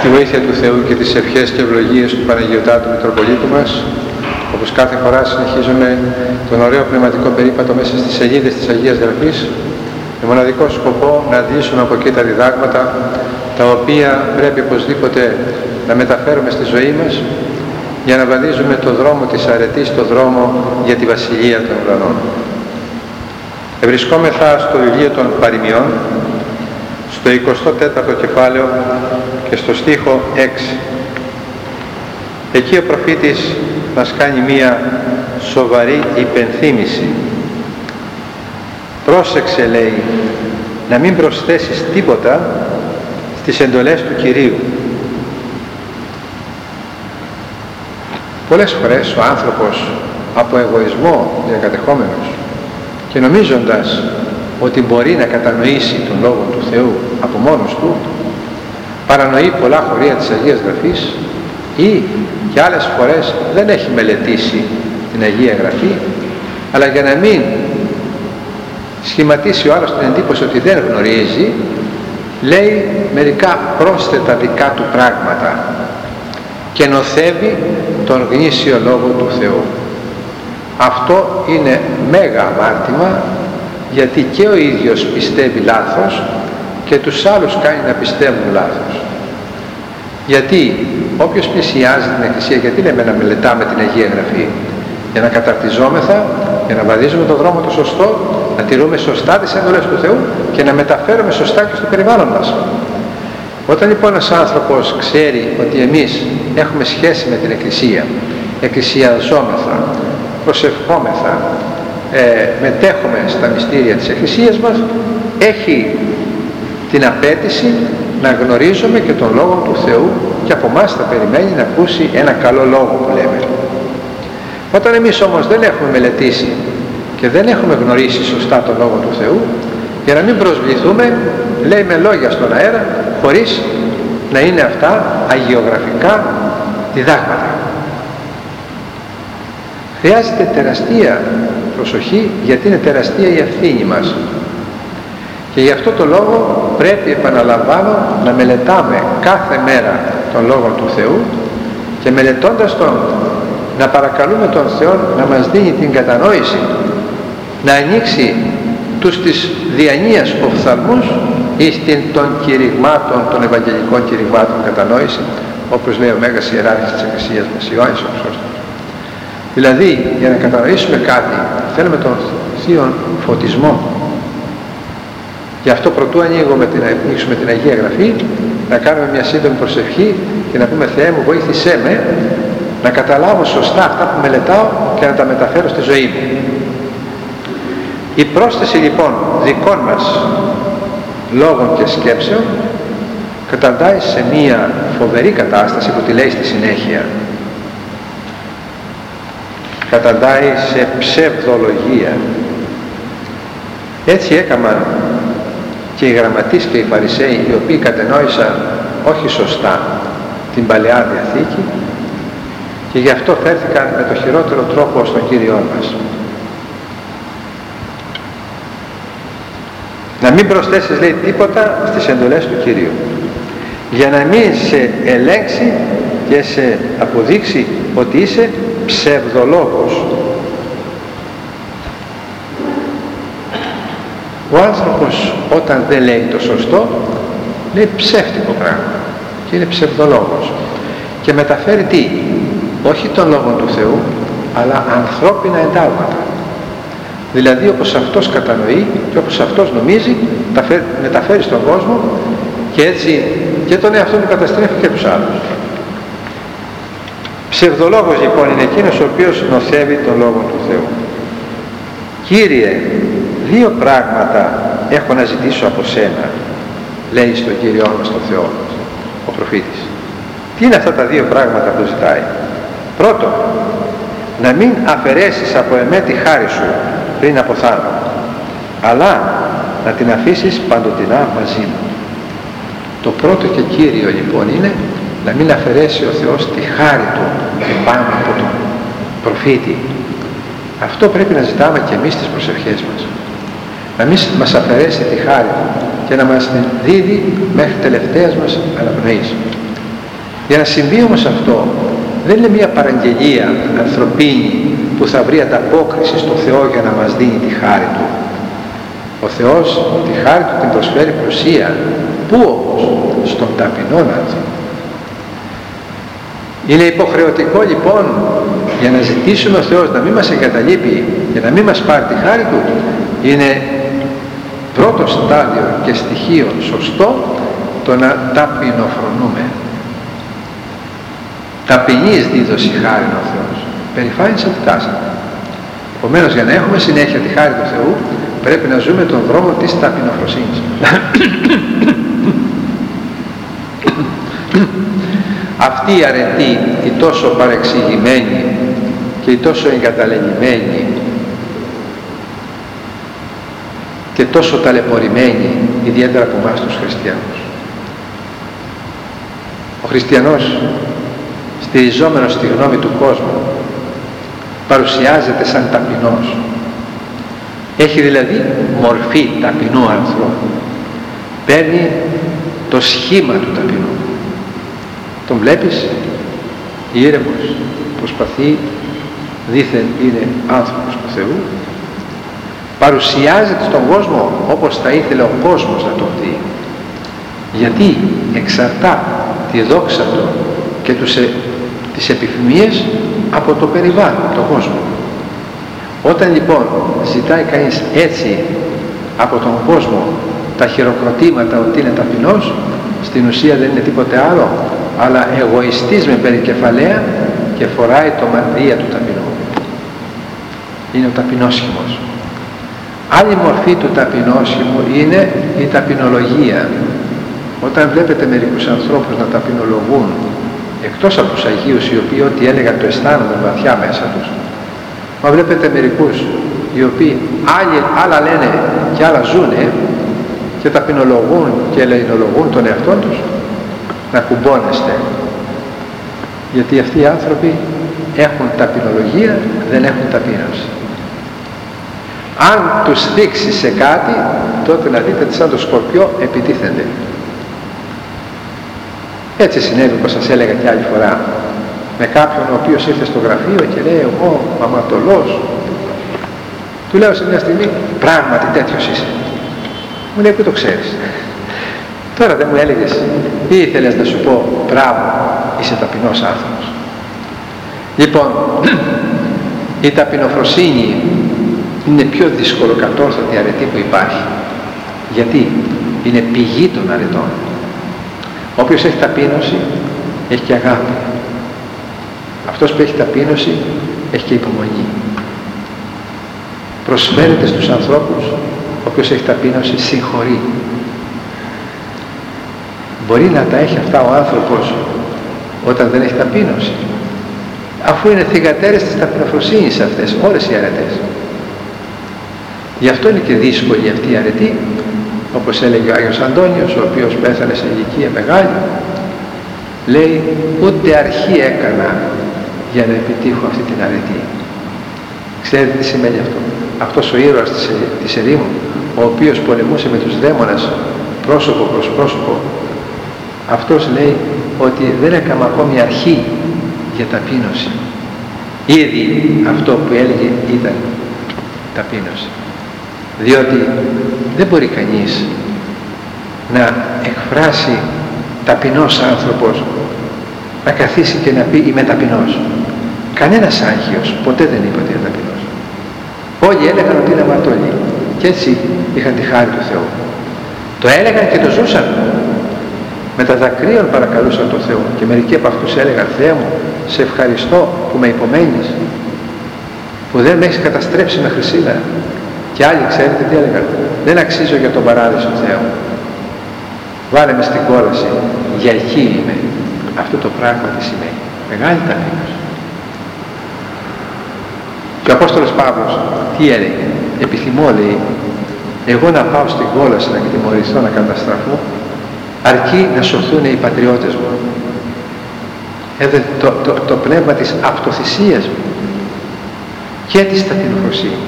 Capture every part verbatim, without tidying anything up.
τη βοήθεια του Θεού και τις ευχές και ευλογίες του Παναγιωτάτου Μητροπολίτου μας, όπως κάθε φορά συνεχίζουμε τον ωραίο πνευματικό περίπατο μέσα στις σελίδες της Αγίας Γραφής, με μοναδικό σκοπό να αντλήσουμε από εκεί τα διδάγματα, τα οποία πρέπει οπωσδήποτε να μεταφέρουμε στη ζωή μας, για να βαδίζουμε το δρόμο της αρετής, το δρόμο για τη Βασιλεία των Ουρανών. Ευρισκόμεθα στο βιβλίο των Παροιμιών, στο εικοστό τέταρτο κεφάλαιο και στο στίχο έξι. Εκεί ο προφήτης μας κάνει μία σοβαρή υπενθύμηση. Πρόσεξε, λέει, να μην προσθέσεις τίποτα στις εντολές του Κυρίου. Πολλές φορές ο άνθρωπος από εγωισμό διακατεχόμενος και νομίζοντας ότι μπορεί να κατανοήσει τον Λόγο του Θεού από μόνος του, παρανοεί πολλά χωρία της Αγίας Γραφής ή και άλλες φορές δεν έχει μελετήσει την Αγία Γραφή, αλλά για να μην σχηματίσει ο άλλος την εντύπωση ότι δεν γνωρίζει, λέει μερικά πρόσθετα δικά του πράγματα και νοθεύει τον γνήσιο Λόγο του Θεού. Αυτό είναι μέγα αμάρτημα, γιατί και ο ίδιος πιστεύει λάθος και τους άλλους κάνει να πιστεύουν λάθος. Γιατί όποιος πλησιάζει την Εκκλησία, γιατί λέμε να μελετάμε την Αγία Γραφή? Για να καταρτιζόμεθα, για να βαδίζουμε τον δρόμο το σωστό, να τηρούμε σωστά τις εντολές του Θεού και να μεταφέρουμε σωστά και στο περιβάλλον μας. Όταν λοιπόν ένας άνθρωπος ξέρει ότι εμείς έχουμε σχέση με την Εκκλησία, εκκλησιαζόμεθα, προσευχόμεθα, ε, μετέχουμε στα μυστήρια της Εκκλησίας μας, έχει την απέτηση να γνωρίζουμε και τον Λόγο του Θεού και από εμάς θα περιμένει να ακούσει ένα καλό λόγο που λέμε. Όταν εμείς όμως δεν έχουμε μελετήσει και δεν έχουμε γνωρίσει σωστά τον Λόγο του Θεού, για να μην προσβληθούμε, λέει με λόγια στον αέρα, χωρίς να είναι αυτά αγιογραφικά διδάγματα. Χρειάζεται τεραστία προσοχή, γιατί είναι τεραστία η ευθύνη μας. Και γι' αυτό το λόγο πρέπει, επαναλαμβάνω, να μελετάμε κάθε μέρα τον Λόγο του Θεού και μελετώντας τον να παρακαλούμε τον Θεό να μας δίνει την κατανόηση, να ανοίξει τους της διανοίας οφθαλμούς ή στην των κηρυγμάτων, των Ευαγγελικών κηρυγμάτων κατανόηση, όπως λέει ο Μέγας Ιεράρχης της Εκκλησίας μας, Ιωάννης ο Χρυσόστομος. Δηλαδή, για να κατανοήσουμε κάτι, θέλουμε τον Θείον φωτισμό. Γι' αυτό πρωτού ανοίγουμε την, ανοίξουμε την Αγία Γραφή, να κάνουμε μια σύντομη προσευχή και να πούμε, Θεέ μου, βοήθησέ με να καταλάβω σωστά αυτά που μελετάω και να τα μεταφέρω στη ζωή μου. Η πρόσθεση λοιπόν δικών μας λόγων και σκέψεων καταντάει σε μία φοβερή κατάσταση που τη λέει στη συνέχεια. Καταντάει σε ψευδολογία. Έτσι έκαναν και οι γραμματείς και οι Φαρισαίοι, οι οποίοι κατενόησαν όχι σωστά την Παλαιά Διαθήκη και γι' αυτό φέρθηκαν με το χειρότερο τρόπο στον Κύριό μας. Να μην προσθέσεις, λέει, τίποτα στις εντολές του Κυρίου, για να μην σε ελέγξει και σε αποδείξει ότι είσαι ψευδολόγος. Ο άνθρωπος όταν δεν λέει το σωστό, λέει ψεύτικο πράγμα και είναι ψευδολόγος και μεταφέρει τι? Όχι τον Λόγο του Θεού, αλλά ανθρώπινα εντάγματα. Δηλαδή όπως αυτός κατανοεί και όπως αυτός νομίζει, τα μεταφέρει στον κόσμο και έτσι και τον εαυτό του καταστρέφει και τους άλλους. Ψευδολόγος λοιπόν είναι εκείνος ο οποίος νοθεύει τον Λόγο του Θεού. Κύριε, δύο πράγματα έχω να ζητήσω από σένα, λέει στον Κύριό μας τον Θεό μας ο προφήτης. Τι είναι αυτά τα δύο πράγματα που ζητάει? Πρώτον, να μην αφαιρέσεις από εμέ τη χάρη σου πριν αποθάνω, αλλά να την αφήσεις παντοτινά μαζί μου. Το πρώτο και κύριο λοιπόν είναι να μην αφαιρέσει ο Θεός τη χάρη του επάνω από τον προφήτη. Αυτό πρέπει να ζητάμε και εμείς στις προσευχές μας. Να μην μας αφαιρέσει τη χάρη του και να μας την δίδει μέχρι τελευταίας μας αναπνοής. Για να συμβεί όμως αυτό, δεν είναι μια παραγγελία ανθρωπίνη που θα βρει ανταπόκριση στο Θεό για να μας δίνει τη χάρη Του. Ο Θεός τη χάρη Του την προσφέρει πλουσία. Πού όμως? Στον ταπεινόν άνθρωπο. Είναι υποχρεωτικό λοιπόν, για να ζητήσουμε ο Θεός να μην μας εγκαταλείπει και να μην μας πάρει τη χάρη Του, είναι πρώτο στάδιο και στοιχείο σωστό το να ταπεινοφρονούμε. Ταπεινής δίδωση χάρη ο Θεός, περηφάνης αντιτάσσεται. Επομένως, για να έχουμε συνέχεια τη χάρη του Θεού, πρέπει να ζούμε τον δρόμο της ταπεινοφροσύνης. Αυτή η αρετή, η τόσο παρεξηγημένη και η τόσο εγκαταλελειμμένη και τόσο ταλαιπωρημένη, ιδιαίτερα από εμάς τους χριστιανούς. Ο χριστιανός, στηριζόμενος στη γνώμη του κόσμου, παρουσιάζεται σαν ταπεινός. Έχει δηλαδή μορφή ταπεινού ανθρώπου. Παίρνει το σχήμα του ταπεινού. Τον βλέπεις ήρεμος, προσπαθεί, δήθεν είναι άνθρωπος του Θεού. Παρουσιάζεται στον κόσμο όπως θα ήθελε ο κόσμος να τον δει. Γιατί εξαρτά τη δόξα του και τους, τις επιθυμίες από το περιβάλλον, τον κόσμο. Όταν λοιπόν ζητάει κανείς έτσι από τον κόσμο τα χειροκροτήματα ότι είναι ταπεινός, στην ουσία δεν είναι τίποτε άλλο αλλά εγωιστής με περικεφαλαία και φοράει το μανδύα του ταπεινού. Είναι ο ταπεινόσχημος. Άλλη μορφή του ταπεινόσχημου είναι η ταπεινολογία. Όταν βλέπετε μερικούς ανθρώπους να ταπεινολογούν, εκτός από τους Αγίους οι οποίοι ό,τι έλεγαν το αισθάνονταν βαθιά μέσα τους, μα βλέπετε μερικούς οι οποίοι άλλοι, άλλα λένε και άλλα ζουνε και ταπεινολογούν και ελεηνολογούν τον εαυτό τους, να κουμπώνεστε. Γιατί αυτοί οι άνθρωποι έχουν ταπεινολογία, δεν έχουν ταπείνωση. Αν τους δείξει σε κάτι, τότε να δείτε σαν το σκορπιό επιτίθενται. Έτσι συνέβη, όπως σας έλεγα και άλλη φορά, με κάποιον ο οποίος ήρθε στο γραφείο και λέει εγώ αματολός. Του λέω σε μια στιγμή, πράγματι τέτοιος είσαι. Μου λέει, πού το ξέρεις? Τώρα δεν μου έλεγες ή ήθελες να σου πω μπράβο, είσαι ταπεινός άνθρωπος. Λοιπόν, η ταπεινοφροσύνη είναι πιο δύσκολο κατόρθωτη αρετή που υπάρχει. Γιατί? Είναι πηγή των αρετών. Όποιος έχει ταπείνωση έχει και αγάπη. Αυτός που έχει ταπείνωση έχει και υπομονή. Προσφέρεται στους ανθρώπους. Όποιος έχει ταπείνωση συγχωρεί. Μπορεί να τα έχει αυτά ο άνθρωπος όταν δεν έχει ταπείνωση, αφού είναι θυγατέρες της ταπεινοφροσύνης αυτές όλες οι αρετές. Γι' αυτό είναι και δύσκολη αυτή η αρετή, όπως έλεγε ο Άγιος Αντώνιος, ο οποίος πέθανε σε ηλικία μεγάλη. Λέει, ούτε αρχή έκανα για να επιτύχω αυτή την αρετή. Ξέρετε τι σημαίνει αυτό? Αυτός ο ήρωας της, της ερήμου, ο οποίος πολεμούσε με τους δαίμονες πρόσωπο προς πρόσωπο, αυτός λέει ότι δεν έκανα ακόμη αρχή για ταπείνωση. Ήδη αυτό που έλεγε ήταν ταπείνωση. Διότι δεν μπορεί κανείς να εκφράσει ταπεινός άνθρωπος, να καθίσει και να πει είμαι ταπεινός. Κανένας άγιος ποτέ δεν είπε ότι είναι ταπεινός. Όλοι έλεγαν ότι είναι αμαρτωλοί και έτσι είχαν τη χάρη του Θεού. Το έλεγαν και το ζούσαν. Με τα δακρύων παρακαλούσαν τον Θεό και μερικοί από αυτούς έλεγαν, Θεέ μου, σε ευχαριστώ που με υπομένεις, που δεν με έχεις καταστρέψει μέχρι σήμερα. Και άλλοι, ξέρετε τι έλεγαν? Δεν αξίζω για τον παράδεισο Θεό. Βάλε με στην κόλαση, για εκεί είμαι. Αυτό το πράγμα τι σημαίνει? Μεγάλη ταπείνωση. Και ο Απόστολος Παύλος τι έλεγε? Επιθυμώ, λέει, εγώ να πάω στην κόλαση να τιμωρηθώ, να καταστραφώ, αρκεί να σωθούν οι πατριώτες μου. Εδώ το, το, το πνεύμα της αυτοθυσίας μου και της ταπεινοφροσύνης.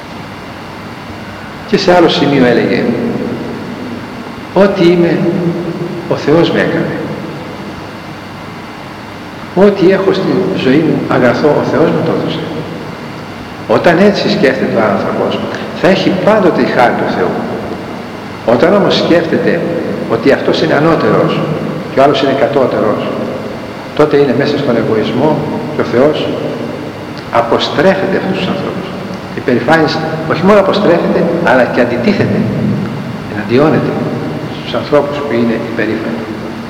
Και σε άλλο σημείο έλεγε, ό,τι είμαι Ο Θεός με έκανε. Ό,τι έχω στη ζωή μου αγαθό, ο Θεός μου το έδωσε. Όταν έτσι σκέφτεται ο άνθρωπος, θα έχει πάντοτε η χάρη του Θεού. Όταν όμως σκέφτεται ότι αυτός είναι ανώτερος και ο άλλος είναι κατώτερος, τότε είναι μέσα στον εγωισμό και ο Θεός αποστρέφεται αυτούς τους ανθρώπους. Η περηφάνεια όχι μόνο αποστρέφεται, αλλά και αντιτίθεται, εναντιώνεται στους ανθρώπους που είναι υπερήφανοι.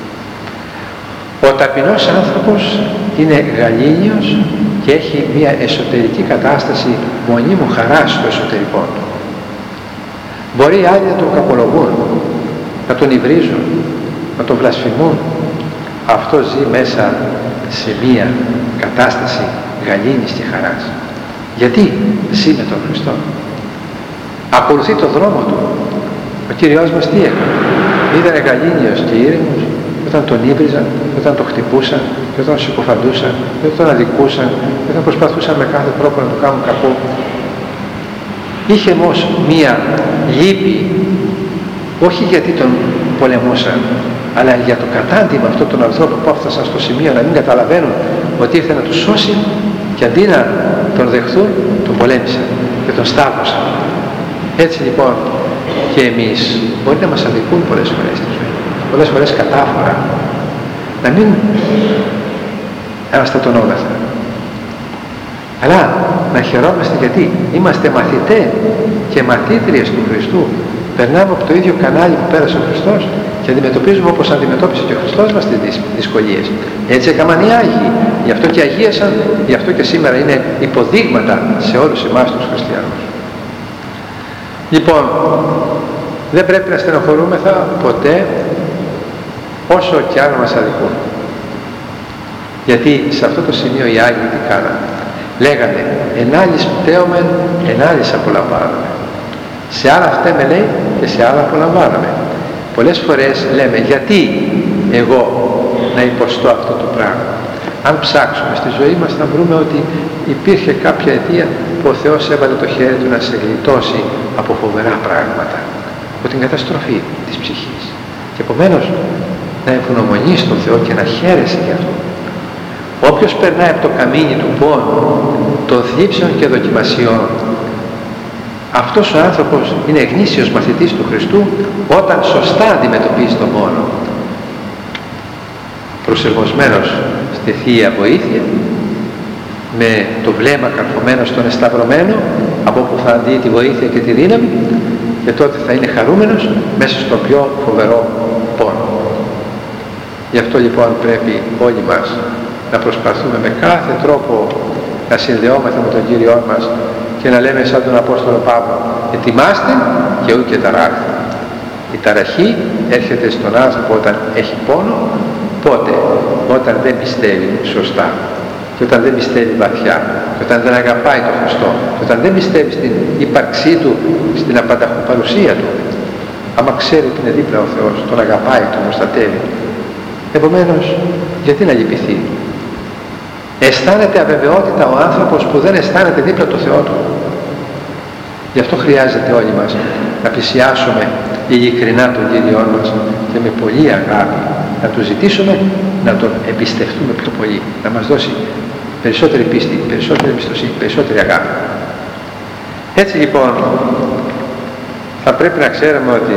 Ο ταπεινός άνθρωπος είναι γαλήνιος και έχει μια εσωτερική κατάσταση μονίμου χαράς στο εσωτερικό του. Μπορεί οι άλλοι να τον καπολογούν, να τον υβρίζουν, να τον βλασφημούν. Αυτό ζει μέσα σε μια κατάσταση γαλήνης και χαράς. Γιατί ζει με τον Χριστό. Ακολουθεί το δρόμο του. Ο Κύριος μας τι έκανε? Ήταν γαλήνιος και ήρεμος όταν τον ύβριζαν, όταν τον χτυπούσαν, και όταν τον συκοφαντούσαν, και όταν τον αδικούσαν, και όταν προσπαθούσαν με κάθε τρόπο να του κάνουν κακό. Είχε όμως μία λύπη, όχι γιατί τον πολεμούσαν, αλλά για το κατάντημα αυτών των ανθρώπων που έφτασαν στο σημείο να μην καταλαβαίνουν ότι ήρθε να τους σώσει, και αντί να τον δεχθούν, τον πολέμησαν και τον σταύρωσαν. Έτσι λοιπόν και εμείς μπορεί να μας αδικούν πολλές φορές στη ζωή, πολλές φορές κατάφορα, να μην αναστατωνόμαστε, αλλά να χαιρόμαστε γιατί είμαστε μαθητές και μαθήτριες του Χριστού. Περνάμε από το ίδιο κανάλι που πέρασε ο Χριστός και αντιμετωπίζουμε όπως αντιμετώπισε και ο Χριστός μας τις δυσκολίες. Έτσι έκαναν οι Άγιοι, γι' αυτό και αγίασαν, γι' αυτό και σήμερα είναι υποδείγματα σε όλους εμάς τους χριστιανούς. Λοιπόν, δεν πρέπει να στενοχωρούμεθα ποτέ όσο και αν μας αδικούν. Γιατί σε αυτό το σημείο οι Άγιοι τι κάνανε? Λέγανε εν άλλης πταίωμεν, εν άλλης απολαμβάνομαι. Σε άλλα φταίμε λέει και σε άλλα απολαμβάνομαι. Πολλές φορές λέμε γιατί εγώ να υποστώ αυτό το πράγμα. Αν ψάξουμε στη ζωή μας θα βρούμε ότι υπήρχε κάποια αιτία που ο Θεός έβαλε το χέρι του να σε γλιτώσει από φοβερά πράγματα, από την καταστροφή της ψυχής. Και επομένως να ευγνωμονείς τον Θεό και να χαίρεσαι γι' αυτό. Όποιος περνάει από το καμίνι του πόνου, των θλίψεων και δοκιμασιών, αυτός ο άνθρωπος είναι γνήσιος μαθητής του Χριστού όταν σωστά αντιμετωπίζει τον πόνο. Προσαρμοσμένος στη Θεία Βοήθεια, με το βλέμμα καρφωμένο στον εσταυρωμένο, από όπου θα αντίει τη βοήθεια και τη δύναμη, και τότε θα είναι χαρούμενος μέσα στο πιο φοβερό πόνο. Γι' αυτό λοιπόν πρέπει όλοι μας να προσπαθούμε με κάθε τρόπο να συνδεόμαστε με τον Κύριό μας και να λέμε σαν τον Απόστολο Παύλο, ετοιμάστε και ούτε ταράχτε. Η ταραχή έρχεται στον άνθρωπο όταν έχει πόνο. Πότε? Όταν δεν πιστεύει σωστά και όταν δεν πιστεύει βαθιά και όταν δεν αγαπάει τον Χριστό και όταν δεν πιστεύει στην ύπαρξή του, στην απανταχού παρουσία του. Άμα ξέρει ότι είναι δίπλα ο Θεός, τον αγαπάει, τον προστατεύει, επομένως γιατί να λυπηθεί? Αισθάνεται αβεβαιότητα ο άνθρωπος που δεν αισθάνεται δίπλα το Θεό του. Γι' αυτό χρειάζεται όλοι μας να πλησιάσουμε ειλικρινά τον Κύριό μας και με πολλή αγάπη να του ζητήσουμε να τον εμπιστευτούμε πιο πολύ, να μας δώσει περισσότερη πίστη, περισσότερη εμπιστοσύνη, περισσότερη αγάπη. Έτσι λοιπόν θα πρέπει να ξέρουμε ότι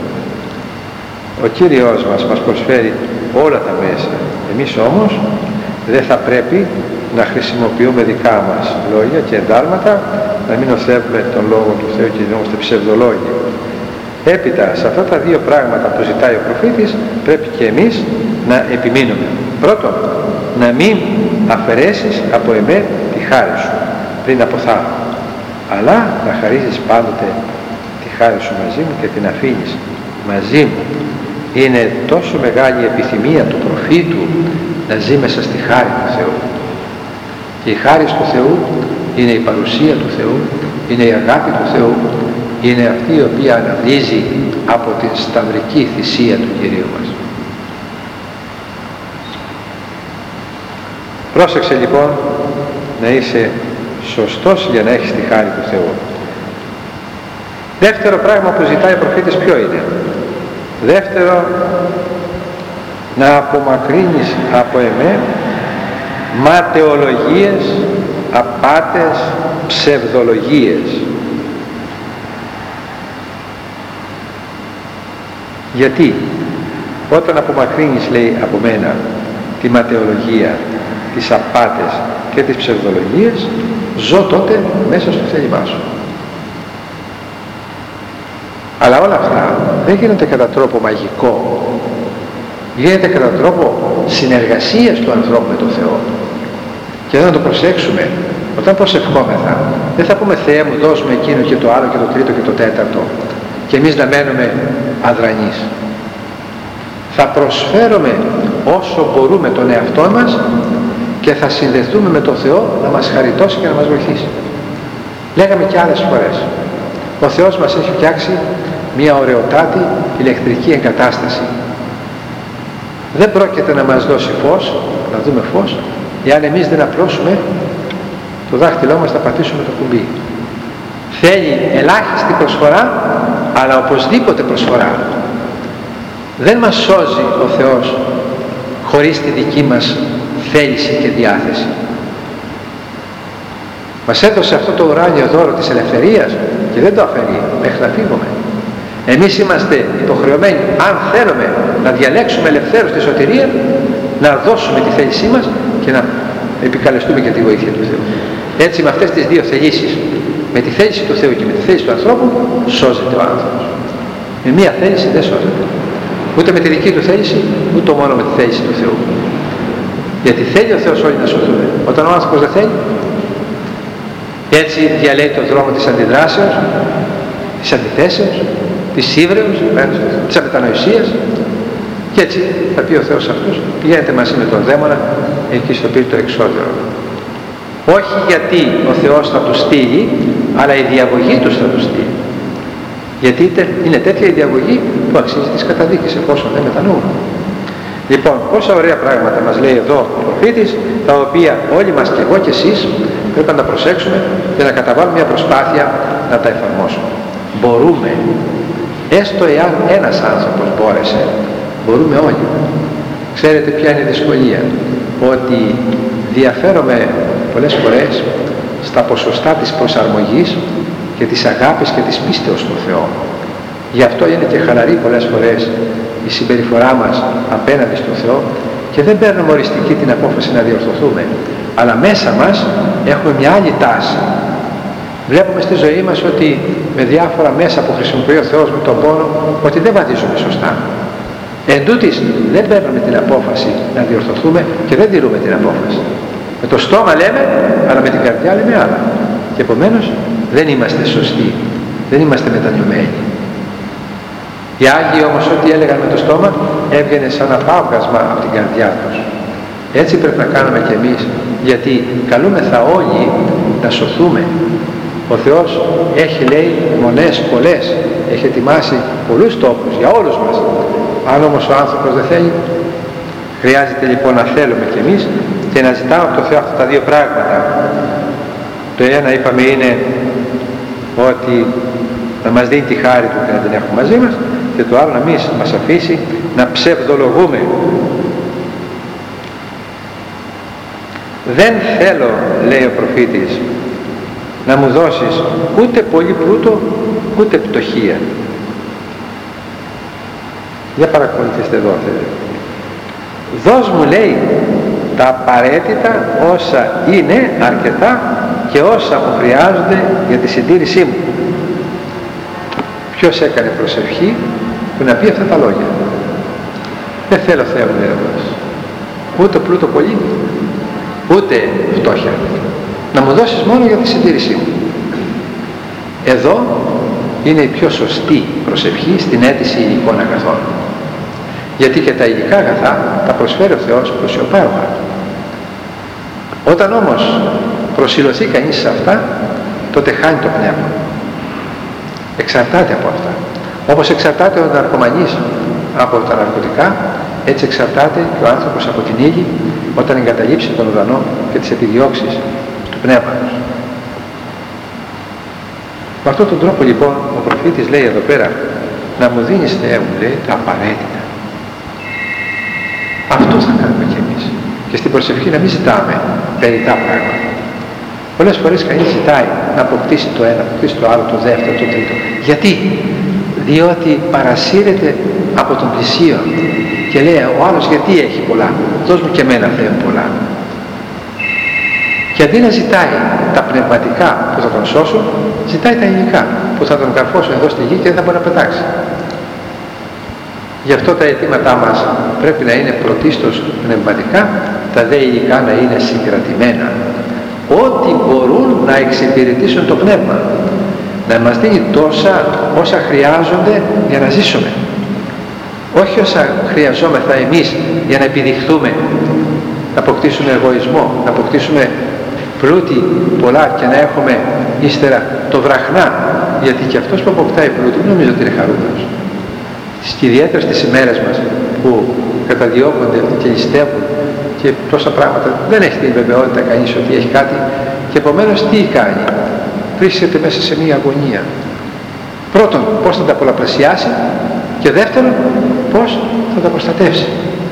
ο Κύριος μας μας προσφέρει όλα τα μέσα. Εμείς όμως δεν θα πρέπει να χρησιμοποιούμε δικά μας λόγια και εντάλματα, να μην νοθεύουμε τον Λόγο του Θεού και γινόμαστε ψευδολόγοι. Έπειτα σε αυτά τα δύο πράγματα που ζητάει ο προφήτης πρέπει και εμείς να επιμείνουμε. Πρώτον, να μην αφαιρέσεις από εμέ τη χάρη σου πριν αποθάνω, αλλά να χαρίζεις πάντοτε τη χάρη σου μαζί μου και την αφήνεις μαζί μου. Είναι τόσο μεγάλη η επιθυμία του προφήτου να ζει μέσα στη χάρη του Θεού. Και η χάρη του Θεού είναι η παρουσία του Θεού, είναι η αγάπη του Θεού, είναι αυτή η οποία αναδύζει από την σταυρική θυσία του Κυρίου μας. Πρόσεξε λοιπόν να είσαι σωστός για να έχεις τη χάρη του Θεού. Δεύτερο πράγμα που ζητάει ο προφήτης ποιο είναι? Δεύτερο, να απομακρύνεις από εμέ ματαιολογίες, απάτες, ψευδολογίες. Γιατί όταν απομακρύνεις, λέει, από μένα τη ματαιολογία, τις απάτες και τις ψευδολογίες, ζω τότε μέσα στο θέλημά σου. Αλλά όλα αυτά δεν γίνονται κατά τρόπο μαγικό, γίνεται κατά τρόπο συνεργασίας του ανθρώπου με τον Θεό. Και εδώ να το προσέξουμε, όταν προσευχόμεθα δεν θα πούμε Θεέ μου δώσ' μου εκείνο και το άλλο και το τρίτο και το τέταρτο και εμείς να μένουμε αδρανείς. Θα προσφέρουμε όσο μπορούμε τον εαυτό μας και θα συνδεθούμε με τον Θεό να μας χαριτώσει και να μας βοηθήσει. Λέγαμε και άλλες φορές, ο Θεός μας έχει φτιάξει μια ωραιοτάτη ηλεκτρική εγκατάσταση. Δεν πρόκειται να μας δώσει φως, να δούμε φως, εάν εμείς δεν απλώσουμε το δάχτυλό μας, να πατήσουμε το κουμπί. Θέλει ελάχιστη προσφορά, αλλά οπωσδήποτε προσφορά. Δεν μας σώζει ο Θεός χωρίς τη δική μας θέληση και διάθεση. Μας έδωσε αυτό το ουράνιο δώρο της ελευθερίας και δεν το αφαιρεί μέχρι να φύγουμε. Εμείς είμαστε υποχρεωμένοι, αν θέλουμε να διαλέξουμε ελευθέρως τη σωτηρία, να δώσουμε τη θέλησή μας και να επικαλεστούμε και τη βοήθεια του Θεού. Έτσι με αυτές τις δύο θελήσεις, με τη θέληση του Θεού και με τη θέληση του ανθρώπου, σώζεται ο άνθρωπος. Με μία θέληση δεν σώζεται. Ούτε με τη δική του θέληση, ούτε μόνο με τη θέληση του Θεού. Γιατί θέλει ο Θεός όλοι να σωθούν. Όταν ο άνθρωπος δεν θέλει, έτσι διαλέγει τον δρόμο της αντιδράσεως, της αντιθέσεως, της ύβρεως, της αμετανοησίας, και έτσι θα πει ο Θεός αυτούς, πηγαίνετε μαζί με τον δαίμονα εκεί στο πύρτο εξώτερο. Όχι γιατί ο Θεός θα τους στείλει, αλλά η διαγωγή τους θα τους στείλει. Γιατί είναι τέτοια η διαγωγή που αξίζει της καταδίκης, εφόσον δεν μετανοούμε. Λοιπόν, πόσα ωραία πράγματα μας λέει εδώ ο προφήτης, τα οποία όλοι μας και εγώ και εσείς πρέπει να τα προσέξουμε και να καταβάλουμε μια προσπάθεια να τα εφαρμόσουμε. Μπορούμε, έστω εάν ένας άνθρωπος μπόρεσε, μπορούμε όλοι. Ξέρετε ποια είναι η δυσκολία? Ότι διαφέρομαι πολλές φορές στα ποσοστά της προσαρμογής και της αγάπης και της πίστεως στον Θεό. Γι' αυτό είναι και χαλαρή πολλές φορές η συμπεριφορά μας απέναντι στον Θεό και δεν παίρνουμε οριστική την απόφαση να διορθωθούμε, αλλά μέσα μας έχουμε μια άλλη τάση. Βλέπουμε στη ζωή μας ότι με διάφορα μέσα που χρησιμοποιεί ο Θεός με τον πόνο, ότι δεν βαδίζουμε σωστά. Εν τούτοις, δεν παίρνουμε την απόφαση να διορθωθούμε και δεν τηρούμε την απόφαση. Με το στόμα λέμε, αλλά με την καρδιά λέμε άλλα. Και επομένως δεν είμαστε σωστοί, δεν είμαστε μετανιωμένοι. Οι Άγιοι όμως ό,τι έλεγαν με το στόμα έβγαινε σαν απάβγασμα από την καρδιά τους. Έτσι πρέπει να κάνουμε κι εμείς, γιατί καλούμεθα όλοι να σωθούμε. Ο Θεός έχει, λέει, μονές πολλές, έχει ετοιμάσει πολλούς τόπους για όλους μας. Αν όμως ο άνθρωπος δεν θέλει, χρειάζεται λοιπόν να θέλουμε κι εμείς και να ζητάμε από το Θεό αυτά τα δύο πράγματα. Το ένα είπαμε είναι ότι να μας δίνει τη χάρη του και να την έχουμε μαζί μας, και το άλλο να μην μας αφήσει να ψευδολογούμε. Δεν θέλω, λέει ο προφήτης, να μου δώσεις ούτε πολύ πλούτο ούτε πτωχία. Για παρακολουθήστε εδώ θέλετε. Δώσ' μου, λέει, τα απαραίτητα όσα είναι αρκετά και όσα μου χρειάζονται για τη συντήρησή μου. Ποιος έκανε προσευχή που να πει αυτά τα λόγια? Δεν θέλω, Θεέ μου, να δώσεις ούτε πλούτο πολύ ούτε φτώχεια, να μου δώσεις μόνο για τη συντήρησή μου. Εδώ είναι η πιο σωστή προσευχή στην αίτηση υλικών αγαθών, γιατί και τα υλικά αγαθά τα προσφέρει ο Θεός προσιοπάροχα. Όταν όμως προσιλωθεί κανείς σε αυτά, τότε χάνει το πνεύμα, εξαρτάται από αυτά. Όπως εξαρτάται ο ναρκωμανής από τα ναρκωτικά, έτσι εξαρτάται και ο άνθρωπος από την ύλη όταν εγκαταλείψει τον ουρανό και τις επιδιώξεις του πνεύματος. Με αυτόν τον τρόπο λοιπόν ο προφήτης λέει εδώ πέρα, να μου δίνεις, Θεέ μου, λέει, τα απαραίτητα. Αυτό θα κάνουμε κι εμείς. Και στην προσευχή να μην ζητάμε περιττά πράγματα. Πολλές φορές κανείς ζητάει να αποκτήσει το ένα, να αποκτήσει το άλλο, το δεύτερο, το τρίτο. Γιατί? Διότι παρασύρεται από τον πλησίο και λέει ο άλλος γιατί έχει πολλά, δώσ' μου και εμένα Θεέ μου πολλά. Και αντί να ζητάει τα πνευματικά που θα τον σώσουν, ζητάει τα υλικά που θα τον καρφώσουν εδώ στη γη και δεν θα μπορεί να πετάξει. Γι' αυτό τα αιτήματά μας πρέπει να είναι πρωτίστως πνευματικά, τα δε υλικά να είναι συγκρατημένα. Ό,τι μπορούν να εξυπηρετήσουν το πνεύμα. Να μας δίνει τόσα όσα χρειάζονται για να ζήσουμε. Όχι όσα χρειαζόμεθα εμείς για να επιδειχθούμε, να αποκτήσουμε εγωισμό, να αποκτήσουμε πλούτη πολλά και να έχουμε ύστερα το βραχνά. Γιατί και αυτός που αποκτάει πλούτη δεν νομίζω ότι είναι χαρούμενος. Και ιδιαίτερα στις ημέρες μας που καταδιώκονται και ληστεύουν και τόσα πράγματα, δεν έχει την βεβαιότητα κανείς ότι έχει κάτι και επομένως τι κάνει? Βρίσκεται μέσα σε μία αγωνία. Πρώτον, πώς θα τα πολλαπλασιάσει και δεύτερον, πώς θα τα προστατεύσει.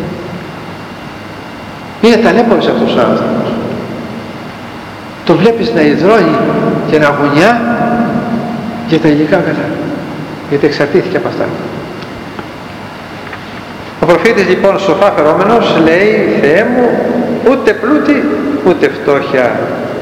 Είναι ταλέπορος αυτός ο άνθρωπος. Το βλέπεις να υδρώνει και να αγωνιά για τα υλικά αγαθά, γιατί εξαρτήθηκε από αυτά. Ο προφήτης λοιπόν σοφά φερόμενος λέει Θεέ μου ούτε πλούτη ούτε φτώχεια.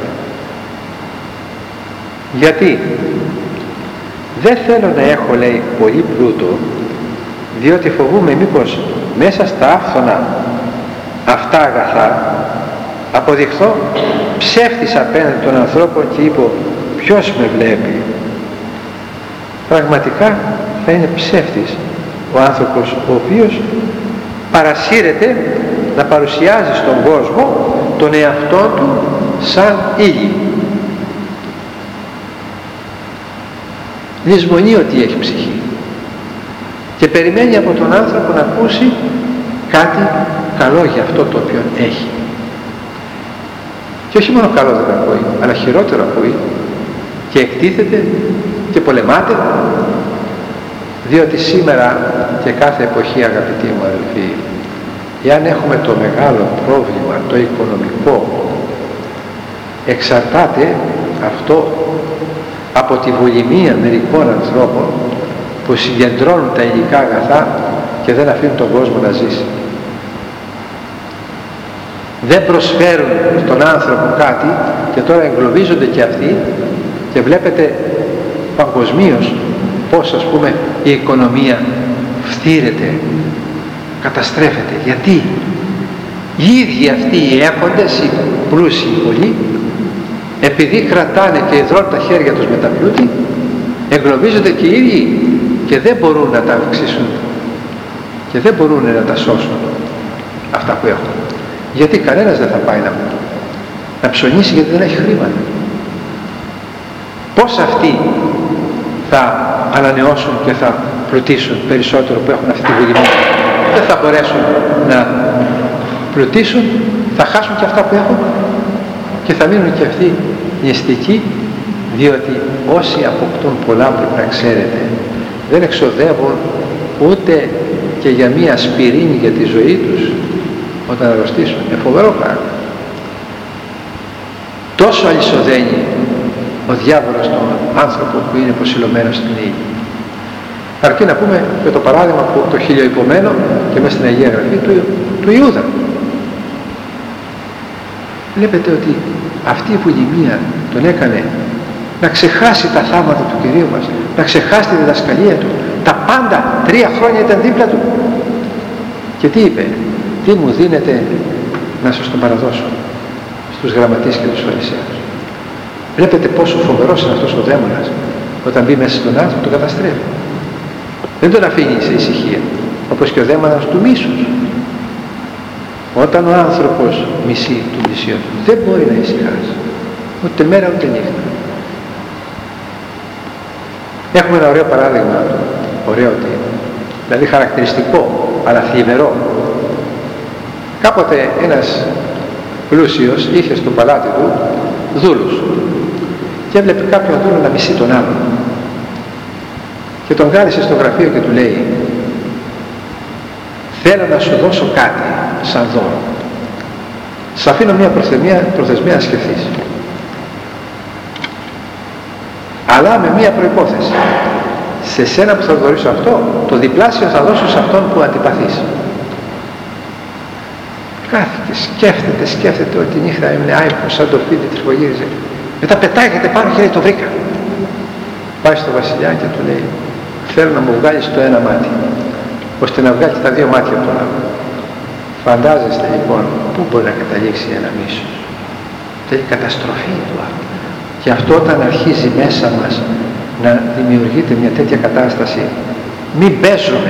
Γιατί? Δεν θέλω να έχω λέει πολύ πλούτο, διότι φοβούμαι μήπως μέσα στα άφθονα αυτά αγαθά αποδειχθώ ψεύτης απέναντι των ανθρώπων και είπω ποιος με βλέπει. Πραγματικά θα είναι ψεύτης ο άνθρωπος ο οποίος παρασύρεται να παρουσιάζει στον κόσμο τον εαυτό του σαν ήλιο. Λησμονεί ότι έχει ψυχή και περιμένει από τον άνθρωπο να ακούσει κάτι καλό για αυτό το οποίο έχει. Και όχι μόνο καλό δεν ακούει, αλλά χειρότερο ακούει και εκτίθεται και πολεμάται, διότι σήμερα και κάθε εποχή αγαπητοί μου αδελφοί, εάν έχουμε το μεγάλο πρόβλημα, το οικονομικό, εξαρτάται αυτό από τη βουλημία μερικών ανθρώπων που συγκεντρώνουν τα υλικά αγαθά και δεν αφήνουν τον κόσμο να ζήσει. Δεν προσφέρουν στον άνθρωπο κάτι και τώρα εγκλωβίζονται και αυτοί και βλέπετε παγκοσμίως πως ας πούμε η οικονομία φτύρεται, καταστρέφεται. Γιατί? Οι ίδιοι αυτοί οι έχοντες, οι πλούσιοι πολλοί, επειδή κρατάνε και υδρώνουν τα χέρια τους με τα πλούτη, εγκλωβίζονται και οι ίδιοι και δεν μπορούν να τα αυξήσουν και δεν μπορούν να τα σώσουν αυτά που έχουν. Γιατί κανένας δεν θα πάει να, να ψωνίσει γιατί δεν έχει χρήματα. Πώς αυτοί θα ανανεώσουν και θα πλουτίσουν περισσότερο που έχουν αυτή τη βουλημία? Δεν θα μπορέσουν να πλουτίσουν, θα χάσουν και αυτά που έχουν και θα μείνουν και αυτοί νηστικοί, διότι όσοι αποκτούν πολλά πρέπει να ξέρετε δεν εξοδεύουν ούτε και για μία ασπιρίνη για τη ζωή τους όταν αρρωστήσουν. Είναι φοβερό πράγμα. Τόσο αλυσοδένει ο διάβολος τον άνθρωπο που είναι προσιλωμένος στην ύλη. Αρκεί να πούμε για το παράδειγμα που το χιλιοϊπωμένο και μέσα στην Αγία Γραφή του, του Ιούδα. Βλέπετε ότι αυτή η βουλημία τον έκανε να ξεχάσει τα θαύματα του Κυρίου μας, να ξεχάσει τη διδασκαλία του. Τα πάντα, τρία χρόνια ήταν δίπλα του. Και τι είπε? Τι μου δίνετε να σας το παραδώσω στους γραμματείς και τους φαρισαίους? Βλέπετε πόσο φοβερός είναι αυτός ο δαίμονας. Όταν μπει μέσα στον άνθρωπο τον καταστρέφει. Δεν τον αφήνει σε ησυχία. Όπως και ο δαίμονας του μίσους. Όταν ο άνθρωπος μισεί τον πλησίον του δεν μπορεί να ησυχάσει. Ούτε μέρα ούτε νύχτα. Έχουμε ένα ωραίο παράδειγμα. Ωραίο τι. Δηλαδή χαρακτηριστικό αλλά θλιβερό. Κάποτε ένας πλούσιος είχε στο παλάτι του δούλους και έβλεπε κάποιον δούλο να μισεί τον άλλον και τον κάλεσε στο γραφείο και του λέει θέλω να σου δώσω κάτι σαν δώρο. Σας αφήνω μια προθεσμία, προθεσμία να σκεφτείς. Αλλά με μια προϋπόθεση. Σε σένα που θα δωρήσω αυτό, το διπλάσιο θα δώσω σε αυτόν που αντιπαθείς. Κάθεται, σκέφτεται, σκέφτεται ότι τη νύχτα έμεινε άϊπνος σαν το φίδι, τριχογύριζε. Μετά πετάγεται πάνω και λέει το βρήκα. Πάει στο βασιλιά και του λέει, θέλω να μου βγάλεις το ένα μάτι, ώστε να βγάλει τα δύο μάτια από τον άλλο. Φαντάζεστε λοιπόν πού μπορεί να καταλήξει ένα μίσος. Θέλει καταστροφή του άλλου. Και αυτό όταν αρχίζει μέσα μας να δημιουργείται μια τέτοια κατάσταση, μην παίζουμε.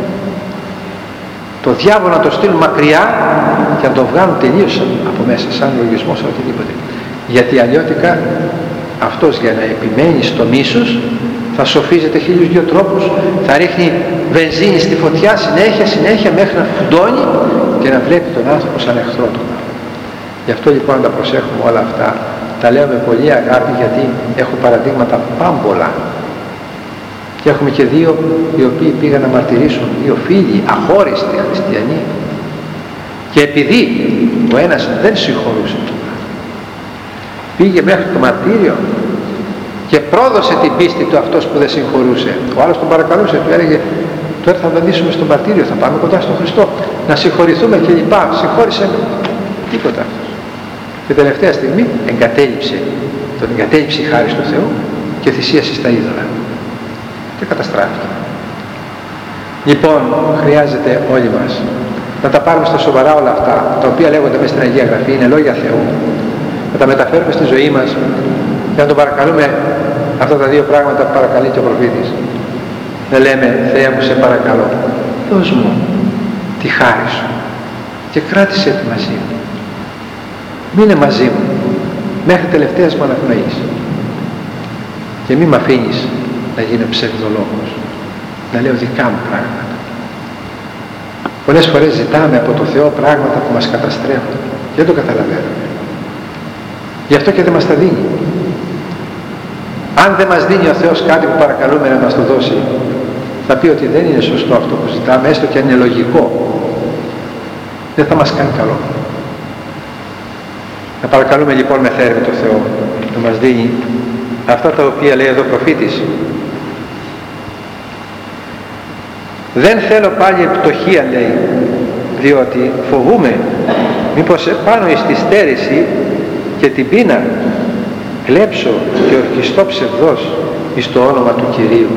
Το διάβολο να το στείλουν μακριά και να το βγάλουν τελείως από μέσα, σαν λογισμός, οτιδήποτε. Γιατί αλλιώτικα αυτός για να επιμένει στο μίσος θα σοφίζεται χίλιους δυο τρόπους, θα ρίχνει βενζίνη στη φωτιά συνέχεια, συνέχεια μέχρι να φουντώνει και να βλέπει τον άνθρωπο σαν εχθρό του. Γι' αυτό λοιπόν να τα προσέχουμε όλα αυτά. Τα λέω με πολύ αγάπη γιατί έχω παραδείγματα πάμπολα. Και έχουμε και δύο οι οποίοι πήγαν να μαρτυρήσουν, δύο φίλοι, αχώριστοι χριστιανοί. Και επειδή ο ένας δεν συγχωρούσε, πήγε μέχρι το μαρτύριο και πρόδωσε την πίστη του αυτός που δεν συγχωρούσε. Ο άλλος τον παρακαλούσε, του έλεγε, τώρα θα βαδίσουμε στο μαρτύριο, θα πάμε κοντά στον Χριστό, να συγχωρηθούμε και λοιπά, συγχώρησε με. Τίποτα αυτός. Και τελευταία στιγμή εγκατέλειψε, τον εγκατέλειψε η χάρις του Θεού και θυσίασε στα είδωλα. Και καταστράφηκε. Λοιπόν, χρειάζεται όλοι μας να τα πάρουμε στα σοβαρά όλα αυτά, τα οποία λέγονται μέσα στην Αγία Γραφή, είναι λόγια Θεού, να τα μεταφέρουμε στη ζωή μας και να τον παρακαλούμε αυτά τα δύο πράγματα που παρακαλεί και ο προφήτης. Να λέμε, Θεέ μου, σε παρακαλώ, δώσ' μου τη χάρη σου και κράτησέ τη μαζί μου. Μείνε μαζί μου μέχρι τελευταίας μου αναπνοής και μη με αφήνεις να γίνω ψευδολόγος, να λέω δικά μου πράγματα. Πολλές φορές ζητάμε από το Θεό πράγματα που μας καταστρέφουν και δεν το καταλαβαίνουμε. Γι' αυτό και δεν μας τα δίνει. Αν δεν μας δίνει ο Θεός κάτι που παρακαλούμε να μας το δώσει, θα πει ότι δεν είναι σωστό αυτό που ζητάμε, έστω και αν είναι λογικό. Δεν θα μας κάνει καλό. Να παρακαλούμε λοιπόν με θέρμη το Θεό να μας δίνει αυτά τα οποία λέει εδώ ο προφήτης. Δεν θέλω πάλι επιτοχία, λέει, διότι φοβούμαι μήπως επάνω εις τη στέρηση και την πείνα κλέψω και ορκιστώ ψευδός εις το όνομα του Κυρίου.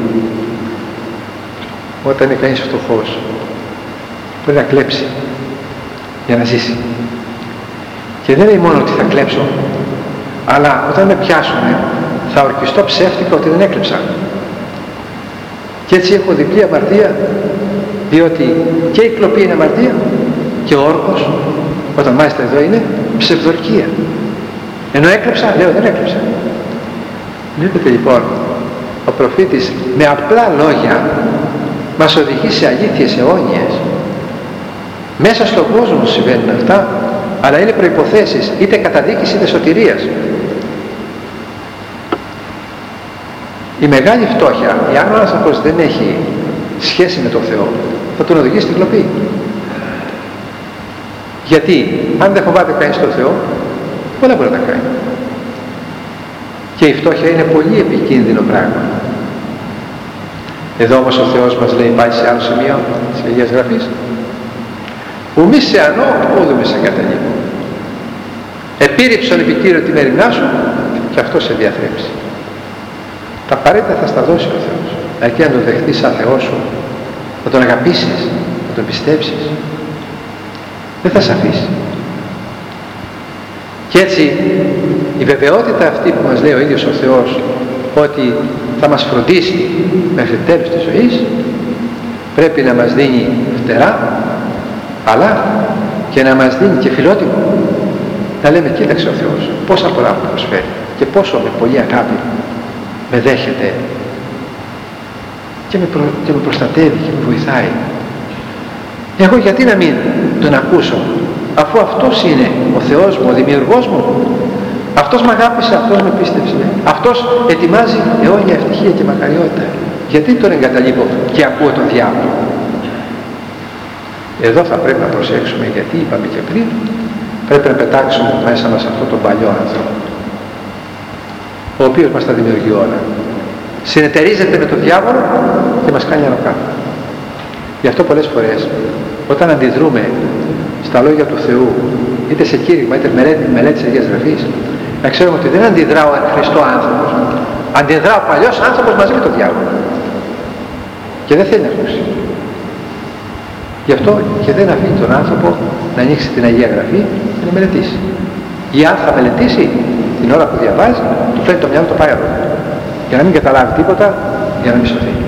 Όταν είναι κανείς φτωχός μπορεί να κλέψει για να ζήσει. Και δεν λέει μόνο ότι θα κλέψω, αλλά όταν με πιάσουν θα ορκιστώ ψεύτικα ότι δεν έκλεψα. Και έτσι έχω διπλή αμαρτία, διότι και η κλοπή είναι αμαρτία και ο όρκος, όταν μάλιστα εδώ είναι ψευδορκία. Ενώ έκλεψα, λέω δεν έκλεψα. Βλέπετε λοιπόν, ο προφήτης με απλά λόγια μας οδηγεί σε αλήθειες αιώνιες. Μέσα στον κόσμο συμβαίνουν αυτά, αλλά είναι προϋποθέσεις είτε καταδίκης είτε σωτηρίας. Η μεγάλη φτώχεια, εάν ο άνθρωπος δεν έχει σχέση με τον Θεό, θα τον οδηγήσει στην κλοπή. Γιατί αν δεν φοβάται κανείς τον Θεό, πολλά μπορεί να τα κάνει. Και η φτώχεια είναι πολύ επικίνδυνο πράγμα. Εδώ όμως ο Θεός μας λέει, πάει σε άλλο σημείο της Αγίας Γραφής, που μη σε ανώ, όδου μη σε καταλήγω. Επίρρηψον επικύριο τη μεριμνά σου και αυτό σε διαθρέψει. Τα απαραίτητα θα στα δώσει ο Θεός. Αρκεί να τον δεχτείς σαν Θεό σου, να τον αγαπήσεις, να τον πιστέψεις. Δεν θα σε αφήσει. Και έτσι η βεβαιότητα αυτή που μας λέει ο ίδιος ο Θεός, ότι θα μας φροντίσει μέχρι τέλους της ζωής, πρέπει να μας δίνει φτερά, αλλά και να μας δίνει και φιλότιμο. Να λέμε, κοίταξε ο Θεός πόσα πολλά μου προσφέρει και πόσο με πολύ αγάπη με δέχεται και με, προ... και με προστατεύει και με βοηθάει. Εγώ γιατί να μην τον ακούσω, αφού αυτός είναι ο Θεός μου, ο δημιουργός μου, αυτός με αγάπησε, αυτός με πίστεψε, αυτός ετοιμάζει αιώνια ευτυχία και μακαριότητα. Γιατί τον εγκαταλείπω και ακούω τον διάβολο? Εδώ θα πρέπει να προσέξουμε, γιατί είπαμε και πριν, πρέπει να πετάξουμε μέσα μας αυτό τον παλιό άνθρωπο, ο οποίος μας τα δημιουργεί όλα. Συνεταιρίζεται με τον διάβολο και μας κάνει άνω κάτω. Γι' αυτό πολλές φορές όταν αντιδρούμε στα λόγια του Θεού, είτε σε κήρυγμα είτε μελέτη, μελέτη της Αγίας Γραφής, να ξέρουμε ότι δεν αντιδρά ο Χριστό άνθρωπος, αντιδρά ο παλιός άνθρωπος μαζί με τον διάβολο και δεν θέλει να ακούσει. Γι' αυτό και δεν αφήνει τον άνθρωπο να ανοίξει την Αγία Γραφή και να μελετήσει. Ή αν θα μελετήσει, την ώρα που διαβάζει, του φέρνει το μυαλό το πάει εδώ, για να μην καταλάβει τίποτα, για να μην σωθεί.